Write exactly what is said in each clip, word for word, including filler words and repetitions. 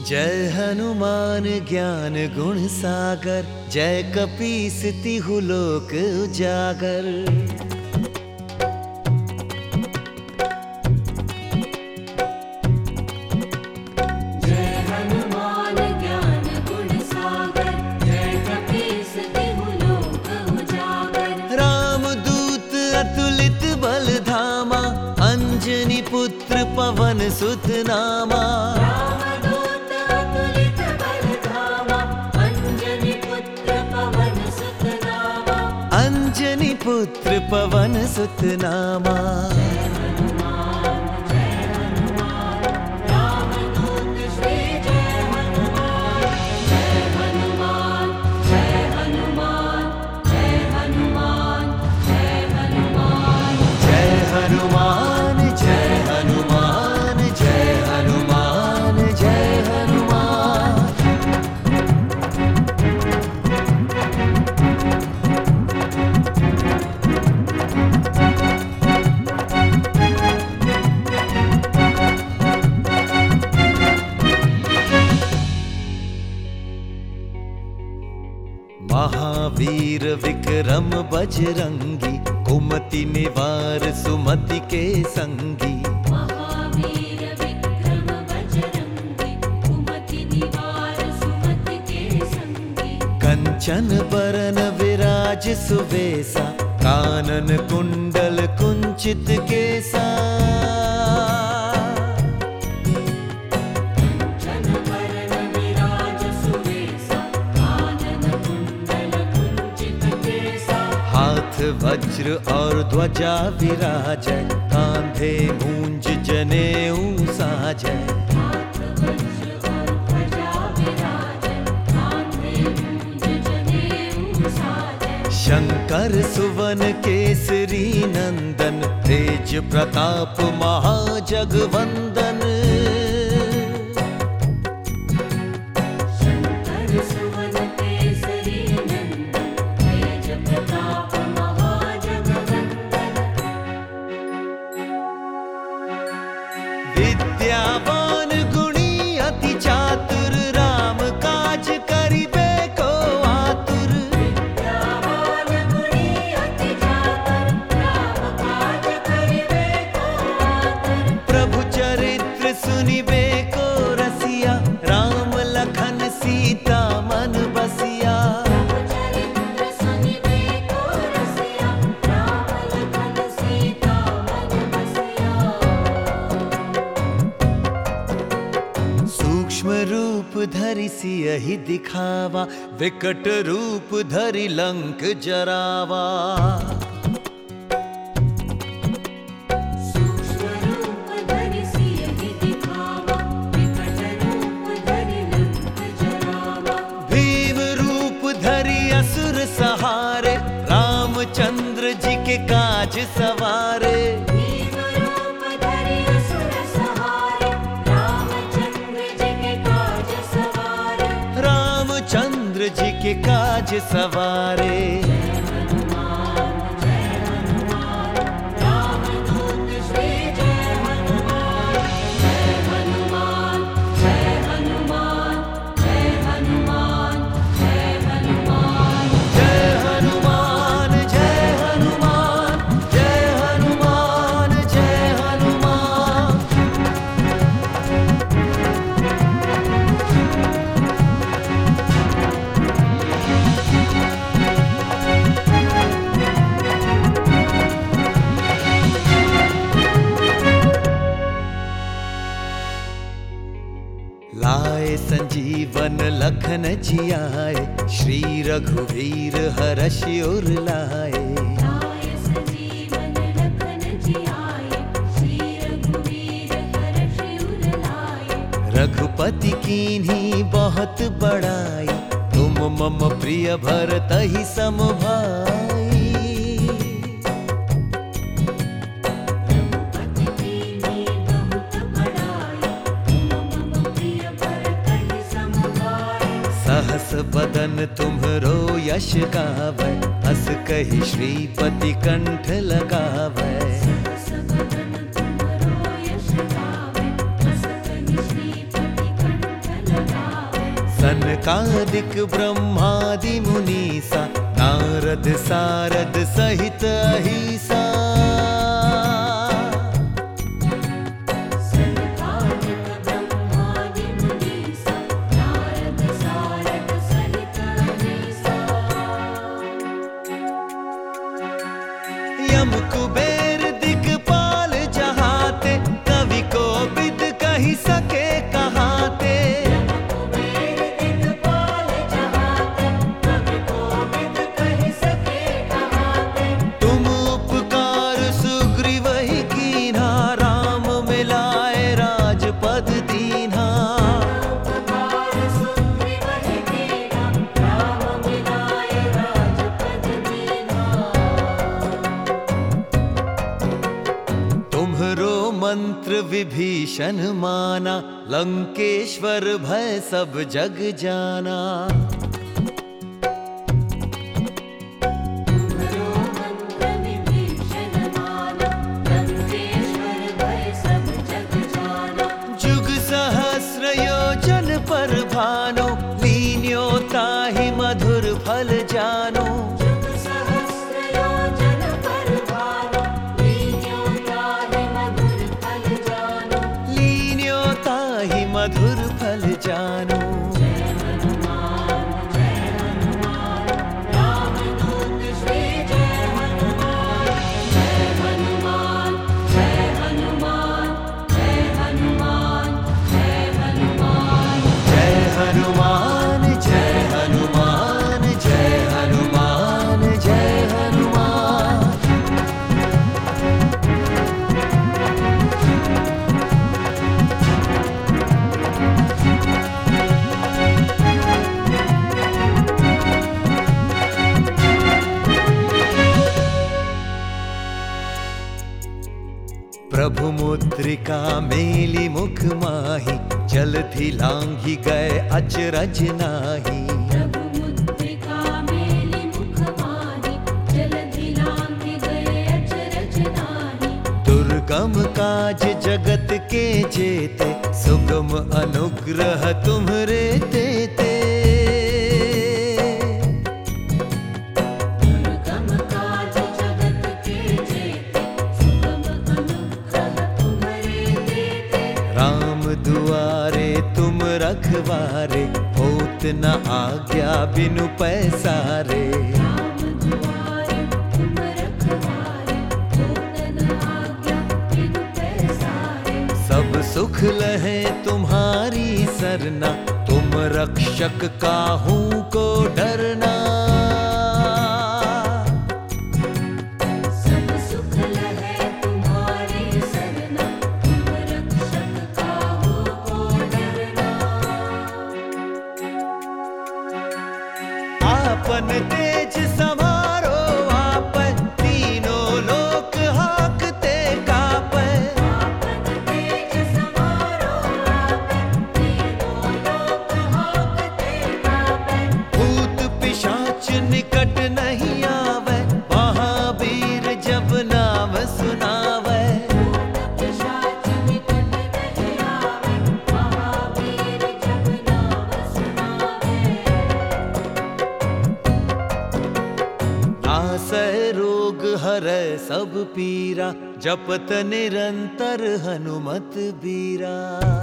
जय हनुमान ज्ञान गुण सागर, जय कपीस तिहु लोक उजागर। जय हनुमान ज्ञान गुण सागर, जय कपीस तिहु लोक उजागर। रामदूत अतुलित बल धामा, अंजनी पुत्र पवन सुत नामा। अंजनी पुत्र पवन सुत नामा। जय हनुमान जय हनुमान रामदूत श्री जय हनुमान। जय हनुमान जय हनुमान जय हनुमान जय हनुमान। जय हनुमान जय हनुमान जय हनुमान जय हनुमान। महावीर विक्रम बजरंगी, कुमति निवार सुमति के संगी। महावीर विक्रम बजरंगी, कुमति निवार सुमति के संगी। कंचन बरन विराज सुवेसा, कानन कुंडल कुंचित केसा। कंचन बरन विराज सुवेसा, कानन कुंडल कुंचित केसा। हाथ वज्र और ध्वजा विराजै, कांधे मूंज जनेऊ साजै। हाथ वज्र और ध्वजा विराजै, कांधे मूंज जनेऊ साजै। शंकर सुवन केसरी नंदन, तेज प्रताप महाजगवंदन। शंकर सुवन केसरी नंदन, तेज प्रताप महाजगवंदन। विद्यावान गुणी अति चातुर, राम काज करिबे को आतुर। विद्यावान गुणी अति चातुर, राम काज करिबे को आतुर। प्रभु चरित्र सुनिबे को रसिया, राम लखन सीता मन बसिया। प्रभु चरित्र सुनिबे को रसिया, राम लखन सीता मन बसिया। सूक्ष्म रूप धरि सियहि दिखावा, विकट रूप धरि लंक जरावा। सूक्ष्म रूप धरि सियहि दिखावा, विकट रूप धरि लंक जरावा। भीम रूप धरि असुर सहारे, रामचंद्र जी के काज सवारे। भीम रूप धरि असुर सहारे, रामचंद्र जी के काज सवारे। रामचंद्र जी के काज सवारे। जय हनुमान जय हनुमान रामदूत श्री जय हनुमान। जय हनुमान जय हनुमान जय हनुमान जय हनुमान। जय हनुमान जय हनुमान जय हनुमान जय हनुमान। लाए संजीवन लखन जियाए, श्री रघुवीर हर्षि उर लाए। लाए संजीवन लखन जियाए, श्री रघुवीर हर्षि उर लाए। रघुपति कीन्ही बहुत बड़ाई, तुम मम प्रिय भरतहि सम भाई। रघुपति कीन्ही बहुत बड़ाई, तुम मम प्रिय भरतहि सम भाई। सहस बदन तुम्हरो यश गावै, अस कहि श्रीपति कंठ लगावै। सहस बदन तुम्हरो यश गावै, अस कहि श्रीपति कंठ सनकादिक ब्रह्मादि मुनीसा, नारद सारद सहित अहिसा। सनकादिक ब्रह्मादि मुनीसा, नारद सारद सहित अहिसा। यम कुबेर दिक्पाल जहाते, कवि को बिद कही सके कहाते। तुम उपकार सुग्रीव ही कीन्हा, राम मिलाए राजपद दीन्हा। तुम्हरो मंत्र विभीषण माना, लंकेश्वर भय सब जग जाना। तुम्हरो मंत्र विभीषण माना, लंकेश्वर भय सब जग जाना। जुग सहस्र योजन पर भानो, लीन्यो ताहि मधुर फल जानो। जुग सहस्र योजन पर भानो, लीन्यो ताहि मधुर फल जानो। लीन्यो ताहि मधुर फल जानो। जय हनुमान जय हनुमान, रामदूत श्री जय हनुमान। जय हनुमान जय हनुमान, जय हनुमान जय हनुमान। जय हनुमान जय हनुमान, जय हनुमान जय हनुमान। प्रभु मुद्रिका मेली मुख माही, जलधि लांघि गए अचरज नाही। प्रभु मुद्रिका मेली मुख माही, जलधि लांघि गए अचरज नाही। दुर्गम काज जगत के जेते, सुगम अनुग्रह तुम्हरे तेते। दुर्गम काज जगत के जेते, सुगम अनुग्रह तुम्हरे देते। राम दुआरे तुम रखवारे, होत न आज्ञा बिनु पैसारे। राम दुआरे तुम रखवारे, होत न आज्ञा बिनु पैसारे। सब सुख लहे तुम्हारी सरना, तुम रक्षक काहू को डरना। सब सुख लहे तुम्हारी सरना, तुम रक्षक काहू को डरना। आपन तेज समारो आपै, तीनों लोक हाकते कापै। आपन तेज समारो आपै, तीनों लोक हाकते कापै। भूत पिशाच निकट नहीं आवे, महावीर जब नाम सुनावे। भूत पिशाच निकट नहीं आवे, महावीर जब नाम सुनावे। नासै रोग हरै सब पीरा, जपत निरंतर हनुमत बीरा।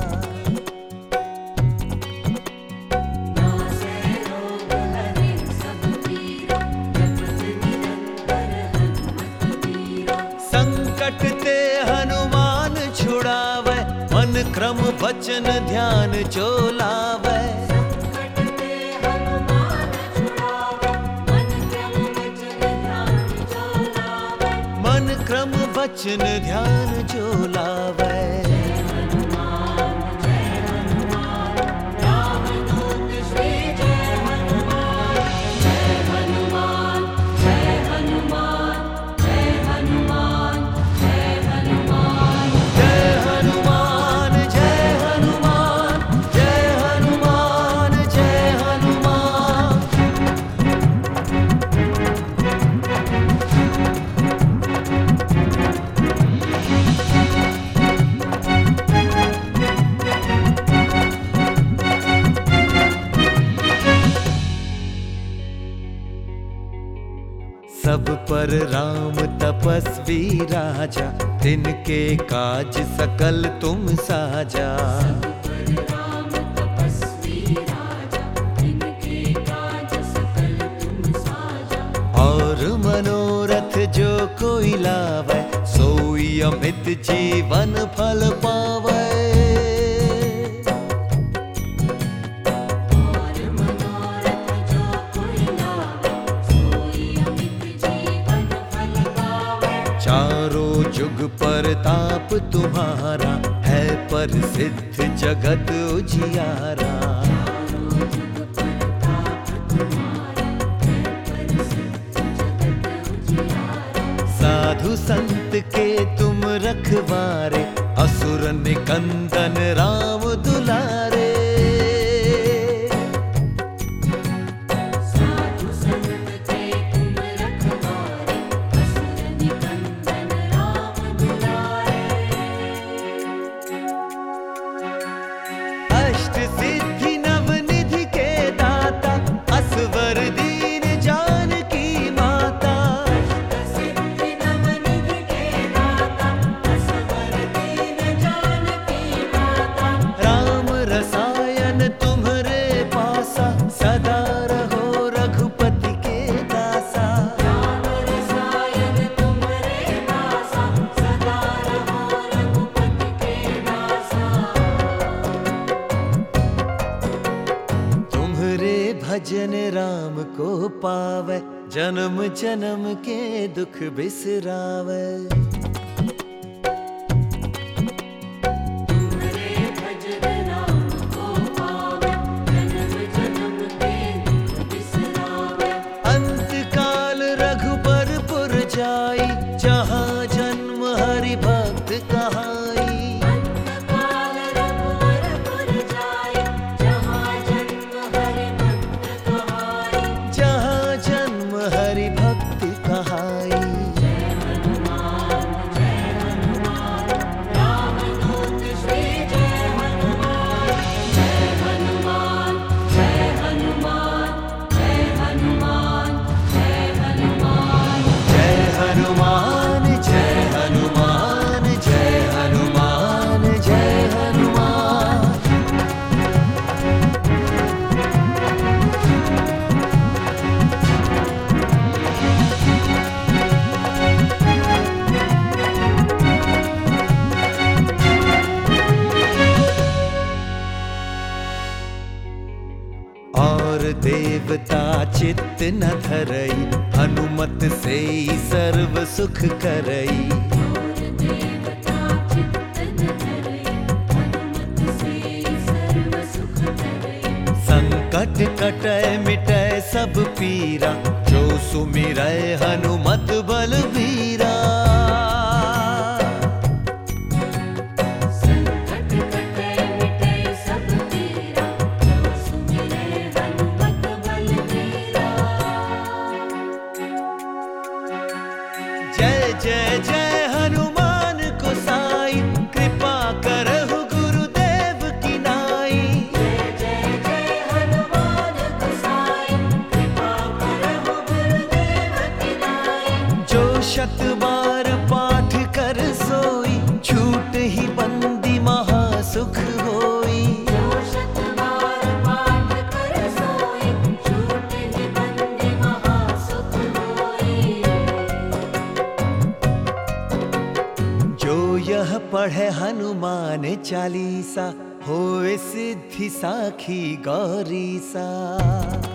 नासै रोग हरै सब पीरा, जपत निरंतर हनुमत बीरा। संकट ते हनुमान छुड़ावै, मन क्रम वचन ध्यान जो लावै। संकट ते हनुमान छुड़ावे, मन क्रम वचन ध्यान जो लावे। मन क्रम वचन ध्यान जो लावै। जय हनुमान जय हनुमान, रामदूत श्री जय हनुमान। जय हनुमान जय हनुमान, जय हनुमान जय हनुमान। जय हनुमान जय हनुमान, जय हनुमान जय हनुमान। पर राम तपस्वी राजा, तिनके काज सकल तुम साजा। पर राम तपस्वी राजा, इनके काज सकल तुम साजा। और मनोरथ जो कोई लावे, सोई अमित जीवन फल पावे। और मनोरथ जो कोई लावे, सोई अमित जीवन फल पावे। चारों जुग परताप तुम्हारा, है प्रसिद्ध जगत उजियारा। चारों जुग परताप तुम्हारा, है प्रसिद्ध जगत उजियारा। साधु संत के तुम रखवारे, असुर निकंदन राम दुलारे। साधु संत के तुम रखवारे, असुर निकंदन राम दुलारे। अष्ट सिद्धि नवनिधि के दाता, असवर दीन जानकी माता। सिद्धि नवनिधि के दाता, असवर दीन जानकी माता। राम रसायन तुम्हरे पासा, सदा रहो रघुपति के दासा। राम रसायन तुम्हारे दासा, सदा रहो रघुपति के दासा। तुम्हरे भजन राम को पावे, जन्म जन्म के दुख बिसरावे। तुम्हारे भजन राम को पावे, जन्म जन्म के दुख बिसरावे। अंत काल रघुबरपुर जाई, जहाँ जन्म हरि भक्त कहाई। अंतकाल रघुवरपुर जाए, जहाँ जन्म हरि भक्त कहाई। जहाँ जन्म हरि भक्त कहाई। जय हनुमान, जय हनुमान, रामदूत श्री जय हनुमान। जय हनुमान, जय हनुमान, जय हनुमान, जय हनुमान। जय हनुमान जय हनुमान जय हनुमान जय हनुमान। और देवता चित्त न धरई, हनुमत से ही सर्व सुख करई। और देवता चित्त न धरई, हनुमत से सर्व सुख करई। संकट कटै मिटै सब पीरा, जो सुमिरै हनुमत बलबीरा। संकट कटै मिटै सब पीरा, जो सुमिरै हनुमत बलबीरा। जय जय जय हनुमान को साई, कृपा करहु गुरुदेव की नाई। जय जय जय हनुमान गोसाई, कृपा करहु गुरुदेव की नाई। जो शत बार पाठ कर सोई, छूट ही बंदी महासुख होई। जो शत बार पाठ कर सोई, छूट ही बंदी महासुख होई। जो यह पढ़े हनुमान चालीसा, होए सिद्धि साखी गौरीसा।